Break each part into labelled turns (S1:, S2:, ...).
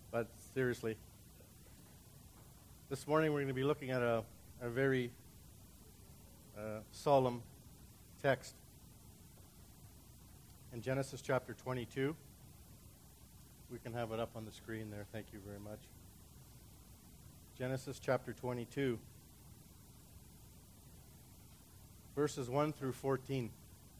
S1: But seriously, this morning we're going to be looking at a very solemn text in Genesis chapter 22. We can have it up on the screen there. Thank you very much. Genesis chapter 22, verses 1 through 14.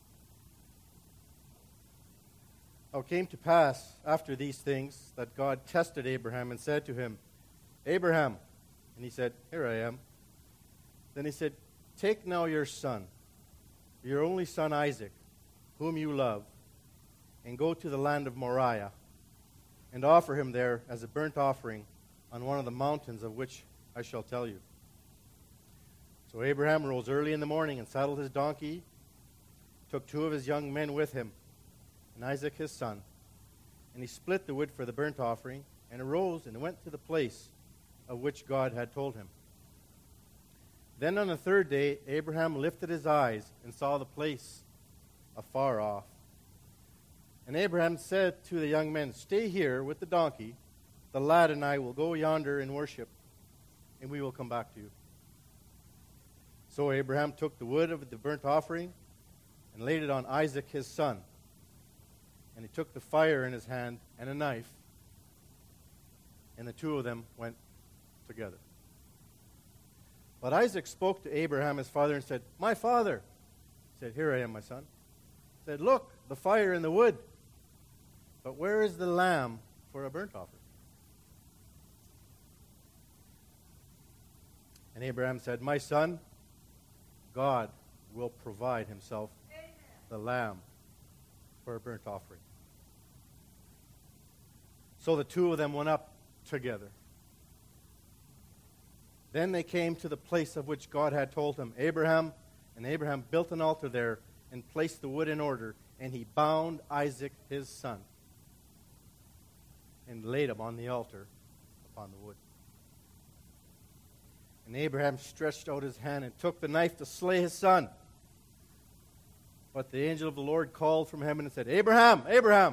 S1: Now it came to pass after these things that God tested Abraham and said to him, Abraham. And he said, Here I am. Then he said, Take now your son, your only son Isaac, whom you love, and go to the land of Moriah, and offer him there as a burnt offering on one of the mountains of which I shall tell you. So Abraham rose early in the morning and saddled his donkey, took 2 of his young men with him, and Isaac his son, and he split the wood for the burnt offering, and arose and went to the place of which God had told him. Then on the 3rd day Abraham lifted his eyes and saw the place afar off. And Abraham said to the young men, Stay here with the donkey. The lad and I will go yonder and worship, and we will come back to you. So Abraham took the wood of the burnt offering and laid it on Isaac his son. And he took the fire in his hand and a knife, and the 2 of them went together. But Isaac spoke to Abraham his father and said, My father. He said, Here I am, my son. He said, Look, the fire and the wood. But where is the lamb for a burnt offering? And Abraham said, My son, God will provide himself the lamb for a burnt offering. So the 2 of them went up together. Then they came to the place of which God had told him, Abraham, and Abraham built an altar there and placed the wood in order, and he bound Isaac his son and laid him on the altar upon the wood. And Abraham stretched out his hand and took the knife to slay his son. But the angel of the Lord called from heaven and said, Abraham, Abraham.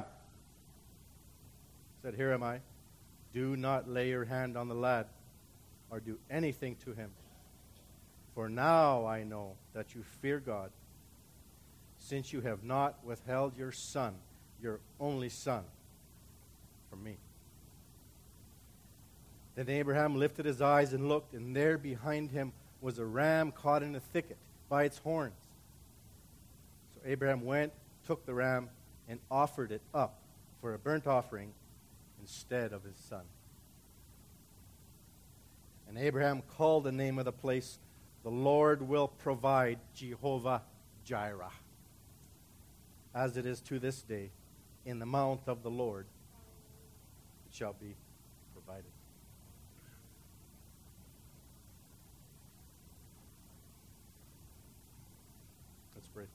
S1: He said, Here am I. Do not lay your hand on the lad or do anything to him. For now I know that you fear God, since you have not withheld your son, your only son, from me. Then Abraham lifted his eyes and looked, and there behind him was a ram caught in a thicket by its horns. So Abraham went, took the ram, and offered it up for a burnt offering instead of his son. And Abraham called the name of the place, The Lord will provide, Jehovah Jireh. As it is to this day, in the mount of the Lord, it shall be provided. Let's pray.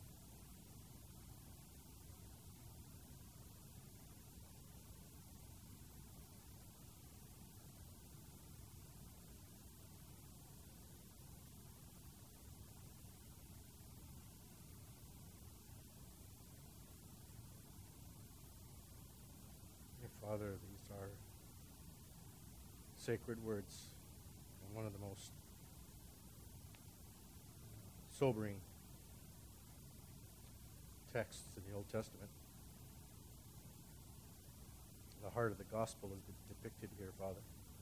S1: Father, these are sacred words, and one of the most sobering texts in the Old Testament. The heart of the gospel is depicted here, Father.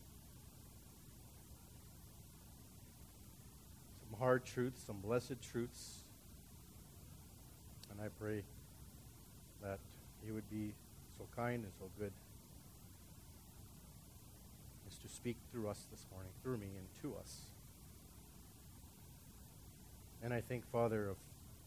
S1: Some hard truths, some blessed truths, and I pray that you would be so kind and so good as to speak through us this morning, through me and to us. And I think, Father, of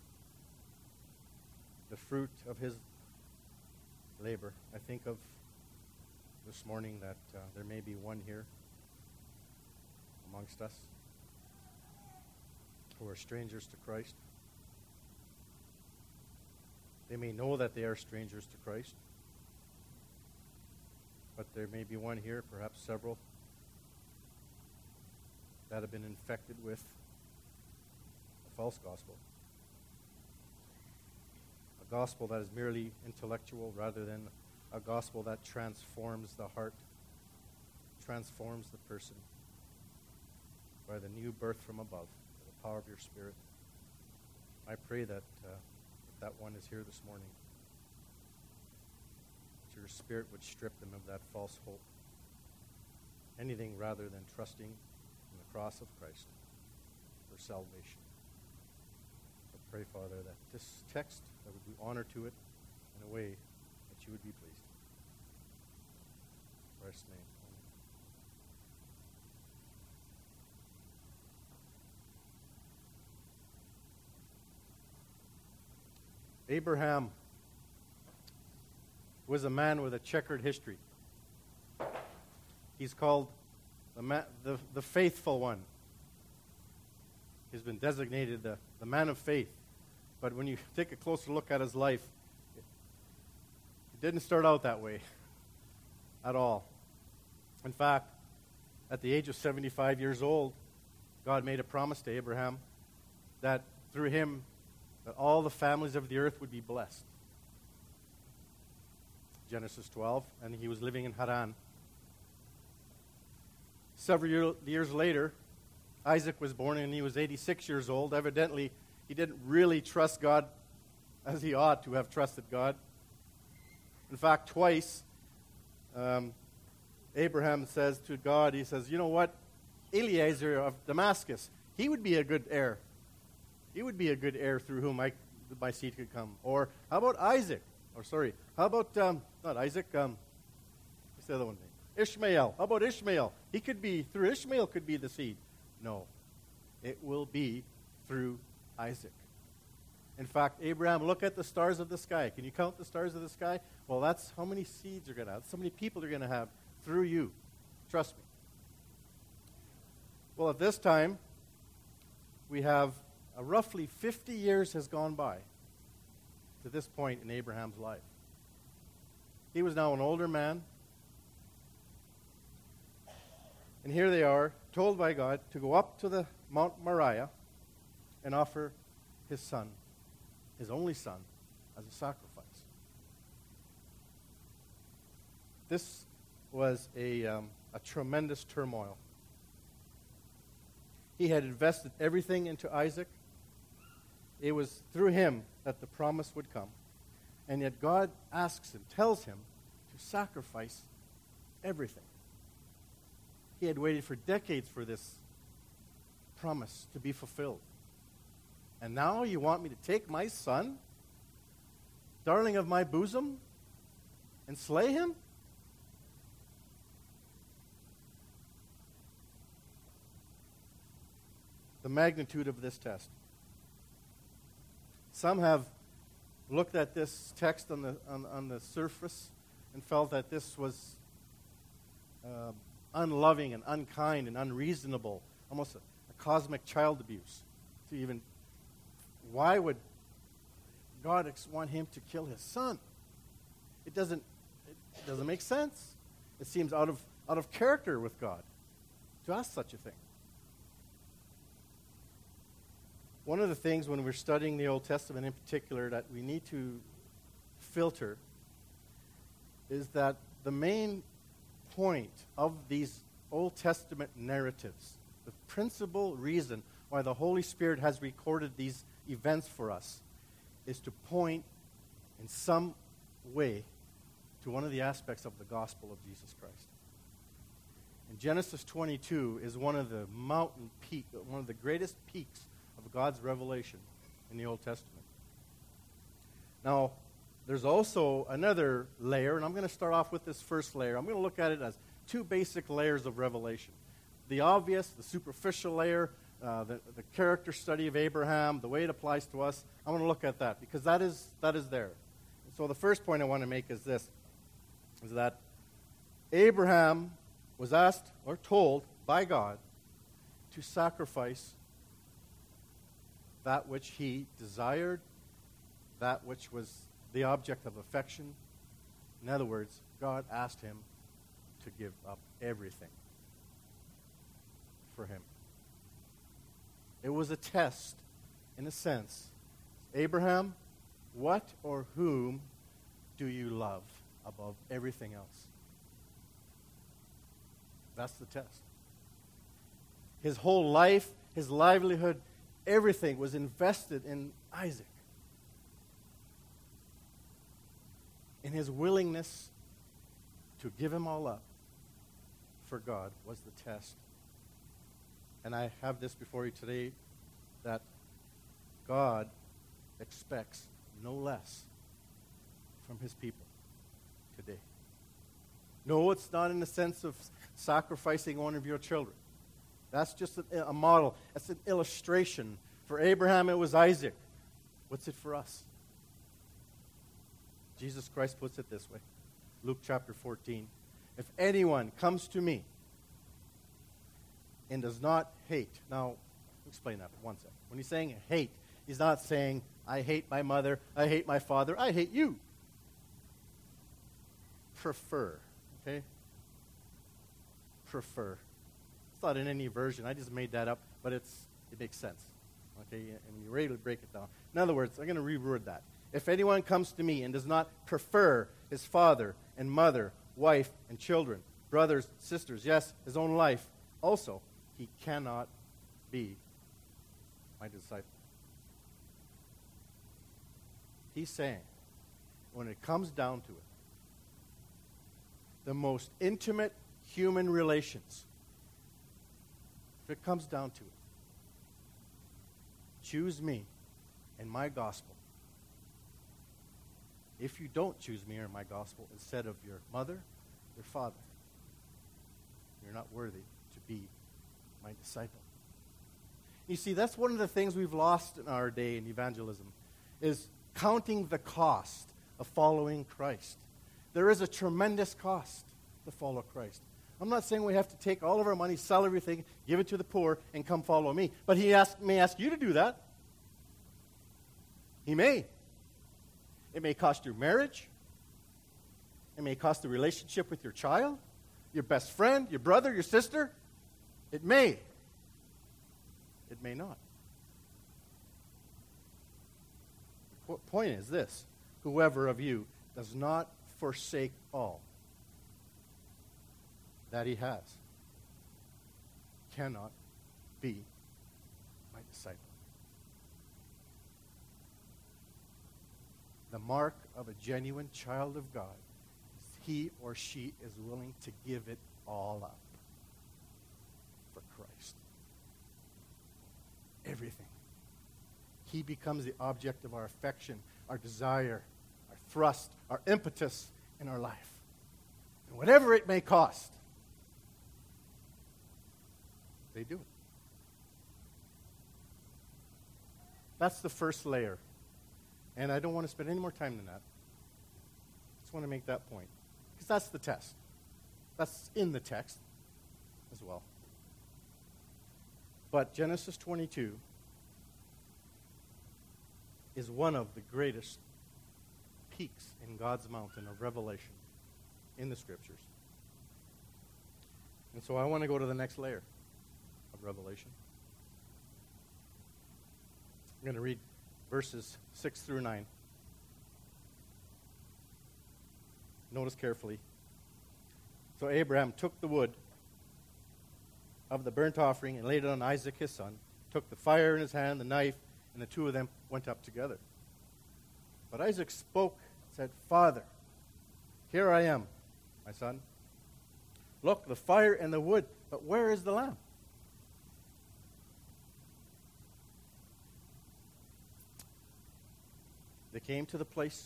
S1: the fruit of his labor. I think of this morning that there may be one here amongst us who are strangers to Christ. They may know that they are strangers to Christ. But there may be one here, perhaps several, that have been infected with a false gospel. A gospel that is merely intellectual rather than a gospel that transforms the heart transforms the person by the new birth from above, by the power of your Spirit. I pray that that one is here this morning, that your Spirit would strip them of that false hope. Anything rather than trusting in the cross of Christ for salvation. So pray, Father, that this text, that would do honor to it in a way that you would be pleased. In Christ's name. Abraham was a man with a checkered history. He's called the faithful one. He's been designated the man of faith. But when you take a closer look at his life, it didn't start out that way at all. In fact, at the age of 75 years old, God made a promise to Abraham that through him, that all the families of the earth would be blessed. Genesis 12, and he was living in Haran. Several years later, Isaac was born, and he was 86 years old. Evidently, he didn't really trust God as he ought to have trusted God. In fact, twice, Abraham says to God, he says, you know what? Eliezer of Damascus, he would be a good heir. He would be a good heir through whom my seed could come. Or how about Isaac? How about, not Isaac, what's the other one? Ishmael. How about Ishmael? Through Ishmael could be the seed. No. It will be through Isaac. In fact, Abraham, look at the stars of the sky. Can you count the stars of the sky? Well, that's how many seeds you're going to have. That's how many people you're going to have through you. Trust me. Well, at this time, we have roughly 50 years has gone by to this point in Abraham's life. He was now an older man. And here they are, told by God to go up to the Mount Moriah and offer his son, his only son, as a sacrifice. This was a tremendous turmoil. He had invested everything into Isaac. It was through him that the promise would come. And yet God asks him, tells him to sacrifice everything. He had waited for decades for this promise to be fulfilled. And now you want me to take my son, darling of my bosom, and slay him? The magnitude of this test. Some have looked at this text on the surface and felt that this was unloving and unkind and unreasonable, almost a cosmic child abuse. Why would God want him to kill his son? It doesn't make sense. It seems out of character with God to ask such a thing. One of the things when we're studying the Old Testament in particular that we need to filter is that the main point of these Old Testament narratives, the principal reason why the Holy Spirit has recorded these events for us, is to point in some way to one of the aspects of the gospel of Jesus Christ. And Genesis 22 is one of the one of the greatest peaks of God's revelation in the Old Testament. Now, there's also another layer, and I'm going to start off with this first layer. I'm going to look at it as two basic layers of revelation. The obvious, the superficial layer, the character study of Abraham, the way it applies to us. I want to look at that because that is there. So the first point I want to make is this, is that Abraham was asked or told by God to sacrifice that which he desired, that which was the object of affection. In other words, God asked him to give up everything for him. It was a test, in a sense. Abraham, what or whom do you love above everything else? That's the test. His whole life, his livelihood, everything was invested in Isaac. And his willingness to give him all up for God was the test. And I have this before you today, that God expects no less from his people today. No, it's not in the sense of sacrificing one of your children. That's just a model. That's an illustration. For Abraham, it was Isaac. What's it for us? Jesus Christ puts it this way. Luke chapter 14. If anyone comes to me and does not hate. Now, explain that for one second. When he's saying hate, he's not saying, I hate my mother, I hate my father, I hate you. Prefer, okay? Prefer. It's not in any version. I just made that up, but it makes sense. Okay, and you're ready to break it down. In other words, I'm going to reword that. If anyone comes to me and does not prefer his father and mother, wife and children, brothers, sisters, yes, his own life, also, he cannot be my disciple. He's saying, when it comes down to it, the most intimate human relations, if it comes down to it, choose me and my gospel. If you don't choose me or my gospel instead of your mother, your father, you're not worthy to be my disciple. You see, that's one of the things we've lost in our day in evangelism, is counting the cost of following Christ. There is a tremendous cost to follow Christ. I'm not saying we have to take all of our money, sell everything, give it to the poor, and come follow me. But he may ask you to do that. He may. It may cost your marriage. It may cost the relationship with your child, your best friend, your brother, your sister. It may. It may not. The point is this: whoever of you does not forsake all that he has cannot be my disciple. The mark of a genuine child of God is he or she is willing to give it all up for Christ. Everything. He becomes the object of our affection, our desire, our thrust, our impetus in our life. And whatever it may cost, they do it. That's the first layer. And I don't want to spend any more time than that. I just want to make that point. Because that's the test. That's in the text as well. But Genesis 22 is one of the greatest peaks in God's mountain of revelation in the Scriptures. And so I want to go to the next layer of revelation. I'm going to read verses 6 through 9. Notice carefully. So Abraham took the wood of the burnt offering and laid it on Isaac his son, took the fire in his hand, the knife, and the two of them went up together. But Isaac spoke, said, Father, here I am, my son. Look, the fire and the wood, but where is the lamb? They came to the place.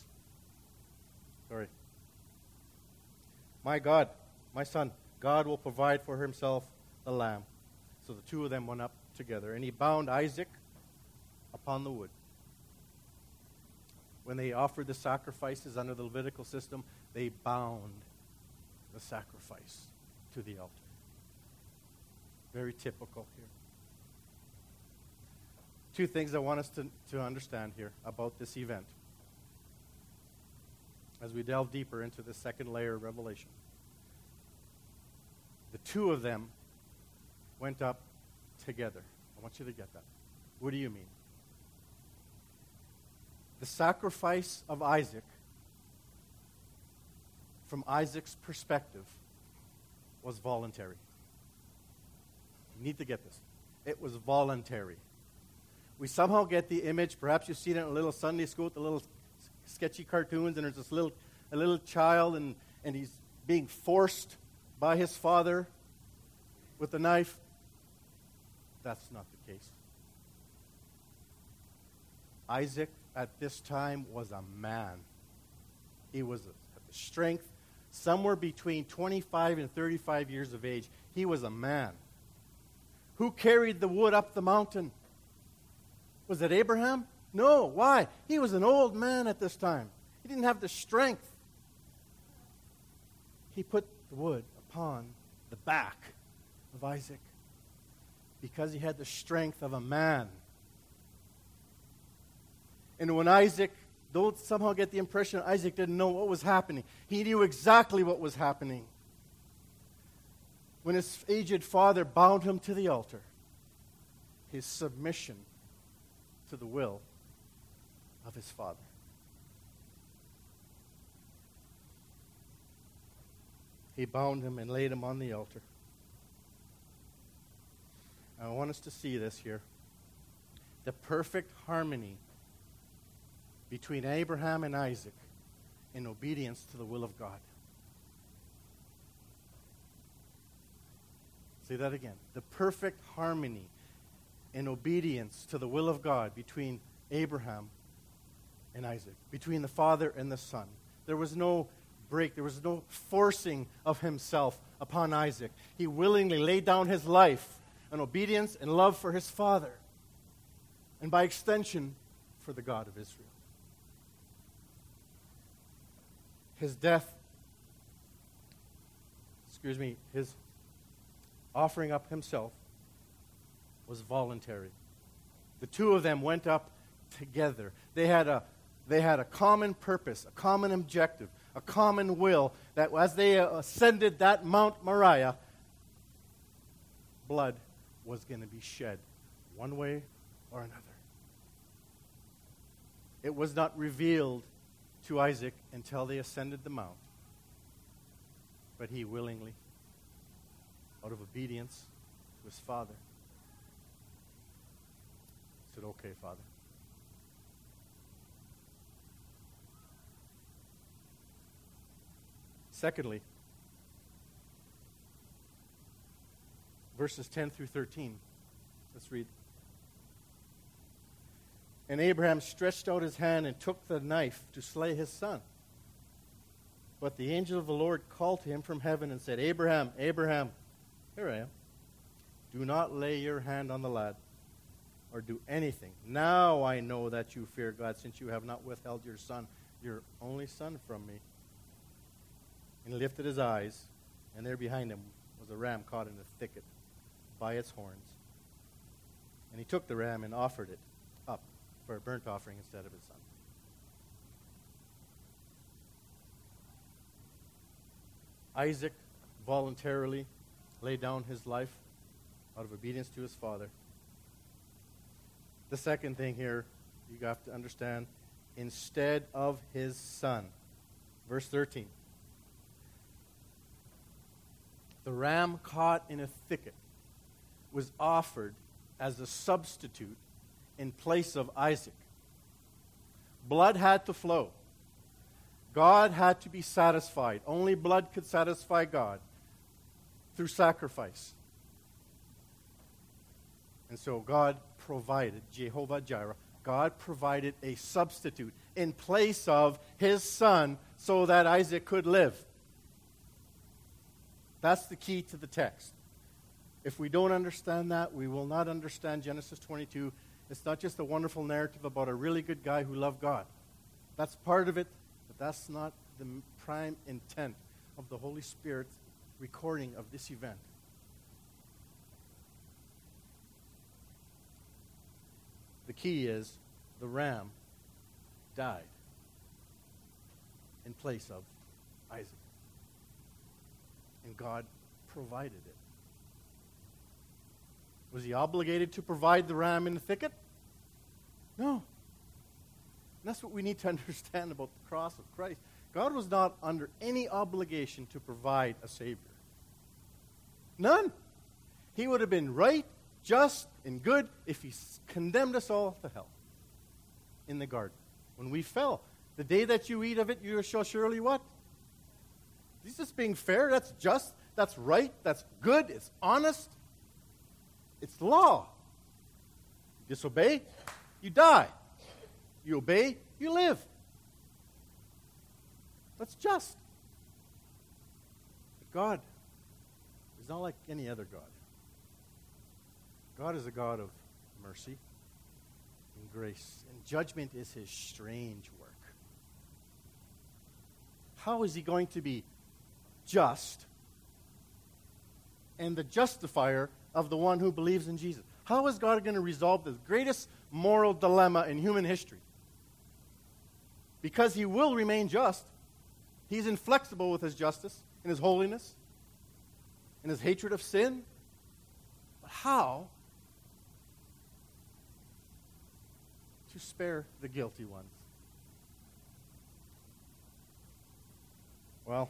S1: My God, my son, God will provide for himself the lamb. So the two of them went up together, and he bound Isaac upon the wood. When they offered the sacrifices under the Levitical system, they bound the sacrifice to the altar. Very typical here. Two things I want us to understand here about this event as we delve deeper into the second layer of revelation. The two of them went up together. I want you to get that. What do you mean? The sacrifice of Isaac, from Isaac's perspective, was voluntary. You need to get this. It was voluntary. We somehow get the image, perhaps you've seen it in a little Sunday school with the little sketchy cartoons, and there's this a little child, and he's being forced by his father with a knife. That's not the case. Isaac at this time was a man. He was at the strength, somewhere between 25 and 35 years of age. He was a man. Who carried the wood up the mountain? Was it Abraham? No. Why? He was an old man at this time. He didn't have the strength. He put the wood upon the back of Isaac because he had the strength of a man. And when Isaac, don't somehow get the impression Isaac didn't know what was happening. He knew exactly what was happening. When his aged father bound him to the altar, his submission to the will of his father. He bound him and laid him on the altar. I want us to see this here. The perfect harmony between Abraham and Isaac in obedience to the will of God. Say that again. The perfect harmony in obedience to the will of God between Abraham and Isaac, between the father and the son. There was no break. There was no forcing of himself upon Isaac. He willingly laid down his life in obedience and love for his father, and by extension, for the God of Israel. His death, his offering up himself was voluntary. The two of them went up together. They had a common purpose, a common objective, a common will, that as they ascended that Mount Moriah, blood was going to be shed one way or another. It was not revealed to Isaac until they ascended the mount, but he willingly, out of obedience to his father, said, "Okay, Father." Secondly, verses 10 through 13. Let's read. And Abraham stretched out his hand and took the knife to slay his son. But the angel of the Lord called to him from heaven and said, "Abraham, Abraham." "Here I am." "Do not lay your hand on the lad or do anything. Now I know that you fear God, since you have not withheld your son, your only son, from me." And he lifted his eyes, and there behind him was a ram caught in a thicket by its horns. And he took the ram and offered it up for a burnt offering instead of his son. Isaac voluntarily laid down his life out of obedience to his father. The second thing here, you have to understand, instead of his son. Verse 13. The ram caught in a thicket was offered as a substitute in place of Isaac. Blood had to flow. God had to be satisfied. Only blood could satisfy God through sacrifice. And so God provided, Jehovah Jireh, God provided a substitute in place of his son so that Isaac could live. That's the key to the text. If we don't understand that, we will not understand Genesis 22. It's not just a wonderful narrative about a really good guy who loved God. That's part of it, but that's not the prime intent of the Holy Spirit's recording of this event. The key is the ram died in place of Isaac. And God provided it. Was he obligated to provide the ram in the thicket? No. And that's what we need to understand about the cross of Christ. God was not under any obligation to provide a Savior. None. He would have been right, just, and good if he condemned us all to hell in the garden when we fell. The day that you eat of it, you shall surely what? He's just being fair. That's just. That's right. That's good. It's honest. It's law. You disobey, you die. You obey, you live. That's just. But God is not like any other God. God is a God of mercy and grace, and judgment is his strange work. How is he going to be just and the justifier of the one who believes in Jesus? How is God going to resolve the greatest moral dilemma in human history? Because he will remain just. He's inflexible with his justice and his holiness and his hatred of sin. But how to spare the guilty ones? Well,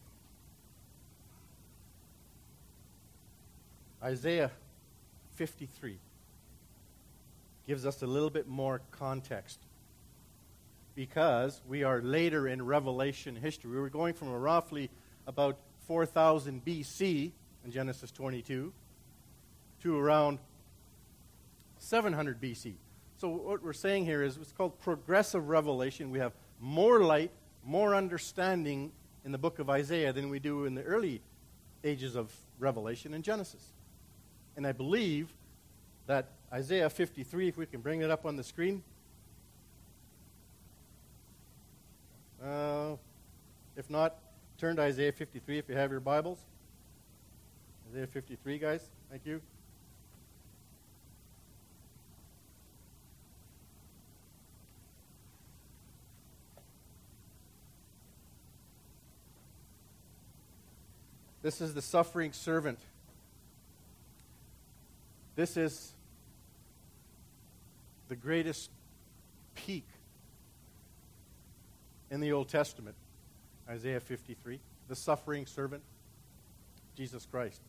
S1: Isaiah 53 gives us a little bit more context because we are later in Revelation history. We were going from roughly about 4000 BC in Genesis 22 to around 700 BC. So what we're saying here is it's called progressive revelation. We have more light, more understanding in the book of Isaiah than we do in the early ages of Revelation in Genesis. And I believe that Isaiah 53, if we can bring it up on the screen. If not, turn to Isaiah 53 if you have your Bibles. Isaiah 53, guys. Thank you. This is the suffering servant. This is the greatest peak in the Old Testament, Isaiah 53, the suffering servant, Jesus Christ.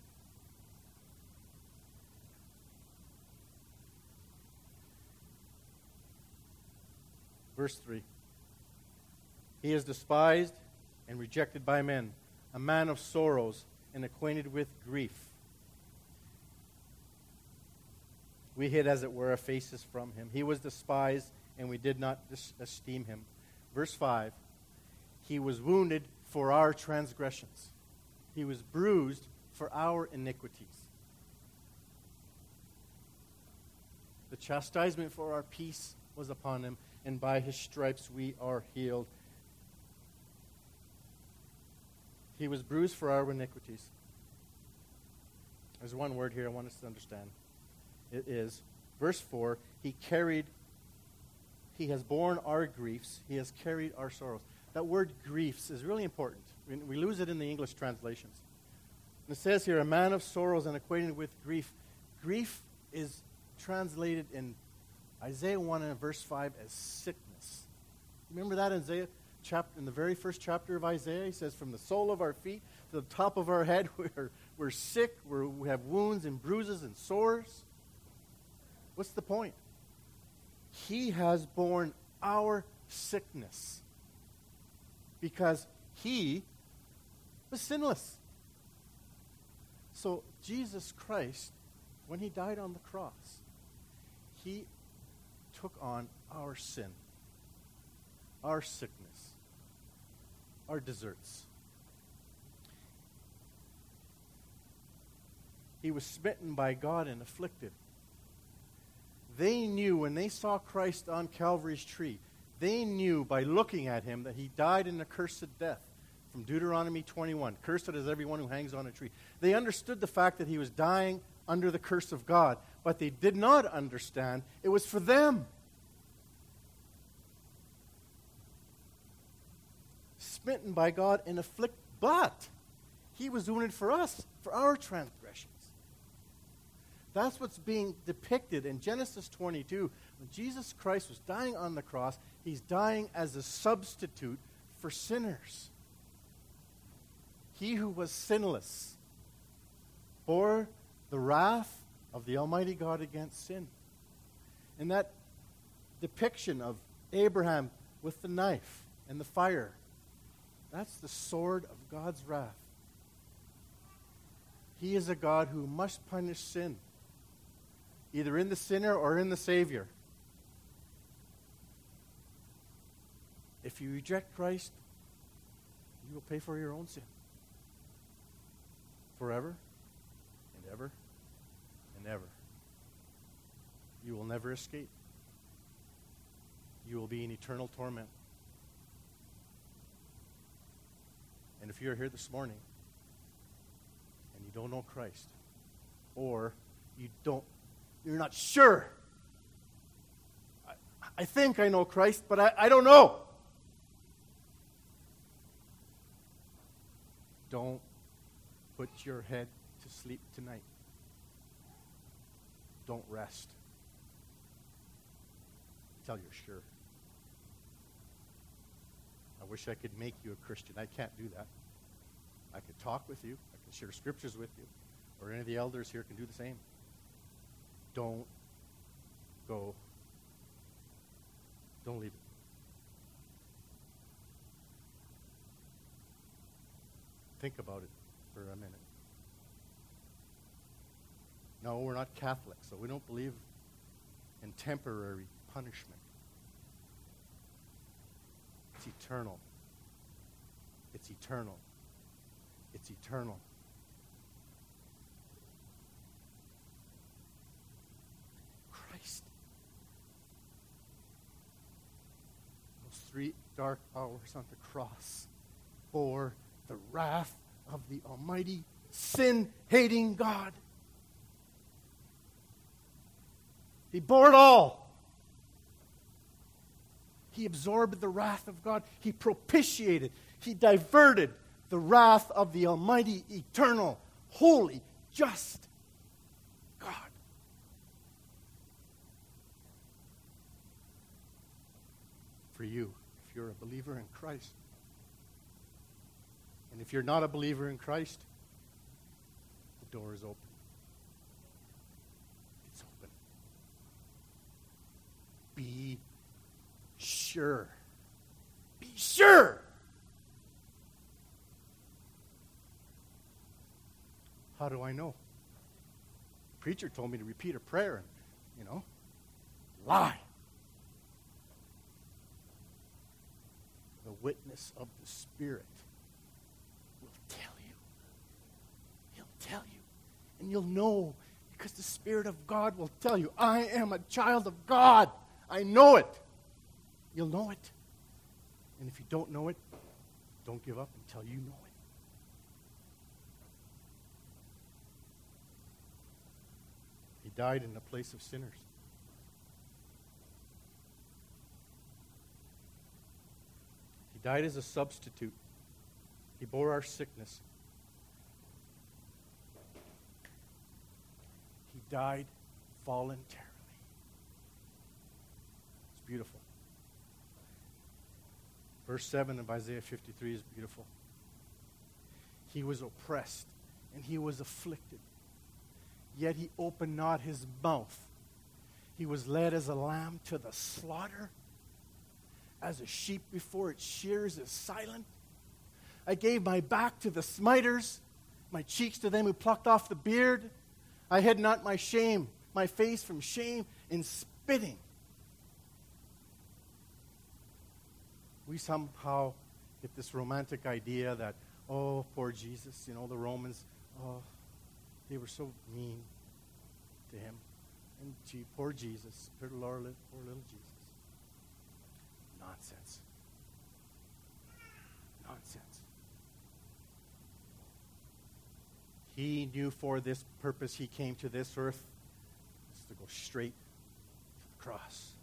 S1: Verse 3. He is despised and rejected by men, a man of sorrows and acquainted with grief. We hid, as it were, our faces from him. He was despised, and we did not esteem him. Verse 5, he was wounded for our transgressions. He was bruised for our iniquities. The chastisement for our peace was upon him, and by his stripes we are healed. He was bruised for our iniquities. There's one word here I want us to understand. It is, verse 4, he has borne our griefs, he has carried our sorrows. That word griefs is really important. We lose it in the English translations. And it says here, a man of sorrows and acquainted with grief. Grief is translated in Isaiah 1 and verse 5 as sickness. Remember that in Isaiah chapter, in the very first chapter of Isaiah? He says, from the sole of our feet to the top of our head, we're sick, we have wounds and bruises and sores. What's the point? He has borne our sickness because he was sinless. So Jesus Christ, when he died on the cross, he took on our sin, our sickness, our deserts. He was smitten by God and afflicted. They knew when they saw Christ on Calvary's tree, they knew by looking at him that he died an accursed death. From Deuteronomy 21, cursed is everyone who hangs on a tree. They understood the fact that he was dying under the curse of God, but they did not understand it was for them. Smitten by God and afflicted, but he was wounded for us, for our transgressions. That's what's being depicted in Genesis 22. When Jesus Christ was dying on the cross, he's dying as a substitute for sinners. He who was sinless bore the wrath of the Almighty God against sin. And that depiction of Abraham with the knife and the fire, that's the sword of God's wrath. He is a God who must punish sin, either in the sinner or in the Savior. If you reject Christ, you will pay for your own sin. Forever and ever and ever. You will never escape. You will be in eternal torment. And if you're here this morning and you don't know Christ, or you're not sure, I think I know Christ, but I don't know. Don't put your head to sleep tonight. Don't rest until you're sure. I wish I could make you a Christian. I can't do that. I could talk with you. I can share scriptures with you. Or any of the elders here can do the same. Don't go. Don't leave it. Think about it for a minute. No, we're not Catholic, so we don't believe in temporary punishment. It's eternal. It's eternal. It's eternal. Christ. Those 3 dark hours on the cross bore the wrath of the Almighty, sin-hating God. He bore it all. He absorbed the wrath of God. He propitiated. He diverted the wrath of the Almighty, eternal, holy, just God. For you, if you're a believer in Christ. And if you're not a believer in Christ, the door is open. It's open. Be sure. Be sure. How do I know? The preacher told me to repeat a prayer and, lie. The witness of the Spirit will tell you. He'll tell you. And you'll know because the Spirit of God will tell you, I am a child of God. I know it. You'll know it. And if you don't know it, don't give up until you know it. He died in the place of sinners. He died as a substitute. He bore our sickness. He died voluntarily. It's beautiful. Verse 7 of Isaiah 53 is beautiful. He was oppressed and he was afflicted, yet he opened not his mouth. He was led as a lamb to the slaughter, as a sheep before its shears is silent. I gave my back to the smiters, my cheeks to them who plucked off the beard. I hid not my shame, my face from shame in spitting. We somehow get this romantic idea that, oh, poor Jesus, the Romans, they were so mean to him. And poor Jesus, poor little Jesus. Nonsense. Nonsense. He knew for this purpose he came to this earth, is to go straight to the cross.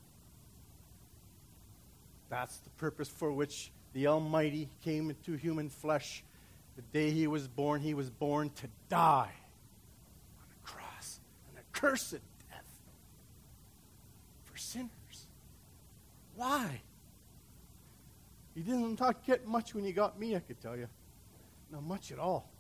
S1: That's the purpose for which the Almighty came into human flesh. The day he was born to die on a cross, an accursed death for sinners. Why? He didn't not get much when he got me, I could tell you. Not much at all.